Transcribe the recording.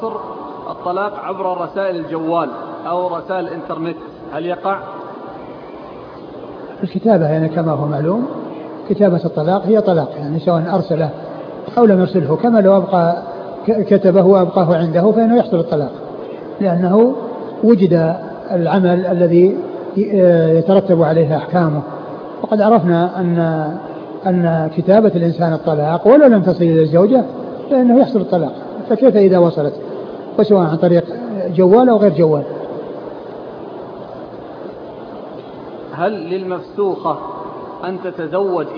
الطلاق عبر رسائل الجوال أو رسائل الإنترنت هل يقع؟ الكتابة يعني كما هو معلوم كتابة الطلاق هي طلاق، يعني سواء أرسله أو لم يرسله، كما لو أبقى كتبه وأبقاه عنده فإنه يحصل الطلاق، لأنه وجد العمل الذي يترتب عليه أحكامه. وقد عرفنا أن كتابة الإنسان الطلاق ولو لم تصل إلى الزوجة فإنه يحصل الطلاق، فكيف إذا وصلت، وسواء عن طريق جوال أو غير جوال. هل للمفسوخة أن تتزوج